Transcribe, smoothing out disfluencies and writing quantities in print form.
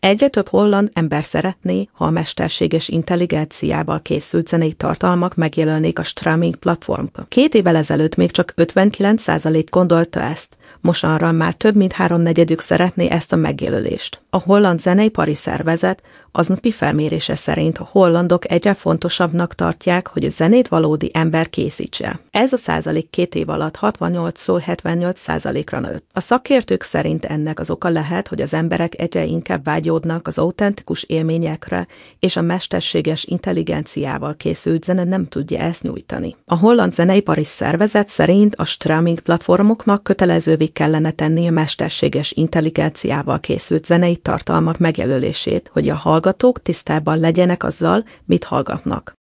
Egyre több holland ember szeretné, ha a mesterséges intelligenciával készült zenei tartalmak megjelennék a streaming platformon. 2 évvel ezelőtt még csak 59% gondolta ezt, mostanra már több mint 3/4 szeretné ezt a megjelölést. A holland zeneipari szervezet aznapi felmérése szerint a hollandok egyre fontosabbnak tartják, hogy a zenét valódi ember készítse. Ez a százalék 2 év alatt 68-ról 78%-ra nőtt. A szakértők szerint ennek az oka lehet, hogy az emberek egyre inkább vágyódnak az autentikus élményekre, és a mesterséges intelligenciával készült zene nem tudja ezt nyújtani. A holland zeneipari szervezet szerint a streaming platformoknak kötelezővé kellene tenni a mesterséges intelligenciával készült zenei tartalmak megjelölését, hogy a hallgatók tisztában legyenek azzal, mit hallgatnak.